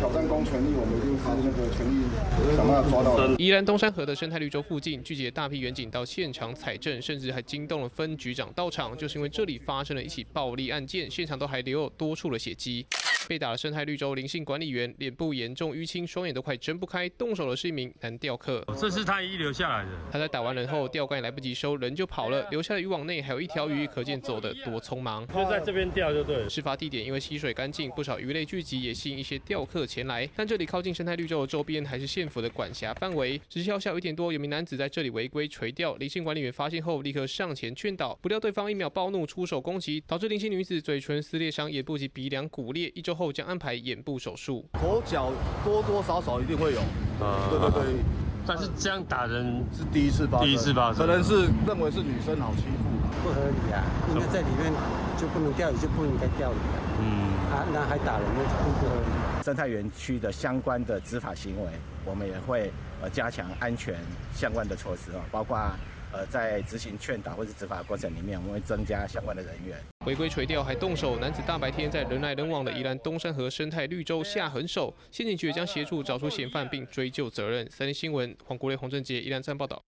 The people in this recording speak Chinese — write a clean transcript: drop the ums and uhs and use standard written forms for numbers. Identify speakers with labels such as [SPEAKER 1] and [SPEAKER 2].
[SPEAKER 1] 挑战公权力，我们一定是那个权力想办法抓到。
[SPEAKER 2] 宜兰东山河的生态绿洲附近聚集了大批远警到现场采证，甚至还惊动了分局长到场，就是因为这里发生了一起暴力案件，现场都还留有多处的血迹。被打的生态绿洲林姓管理员脸部严重淤青，双眼都快睁不开，动手的是一名男钓客。
[SPEAKER 3] 这是他遗留下来的。
[SPEAKER 2] 他在打完人后，钓竿也来不及收，人就跑了，留下的渔网内还有一条鱼，可见走得多匆忙。
[SPEAKER 3] 就在这边钓就对了。
[SPEAKER 2] 事发地点因为溪水干净，不少鱼类聚集，也吸引一些钓客前来。但这里靠近生态绿洲的周边还是县府的管辖范围。直销下午1点多，有名男子在这里违规垂钓，林姓管理员发现后立刻上前劝导，不料对方1秒暴怒，出手攻击，导致林姓女子嘴唇撕裂伤，眼部及鼻梁骨裂。1周后将安排眼部手术。
[SPEAKER 1] 口角多多少少一定会有，对。
[SPEAKER 3] 但是这样打人
[SPEAKER 1] 是第一次发生，可能是认为是女生好欺负，
[SPEAKER 4] 不合理啊！应该在里面就不能钓鱼，就不应该钓鱼啊！那还打人，那更不合理。
[SPEAKER 5] 生态园区的相关的执法行为，我们也会加强安全相关的措施啊，包括在执行劝导或是执法过程里面，我们会增加相关的人员。
[SPEAKER 2] 违规垂钓还动手，男子大白天在人来人往的宜兰东山河生态绿洲下狠手，县警局将协助找出嫌犯并追究责任。3立新闻黄国烈、洪正杰宜兰站报道。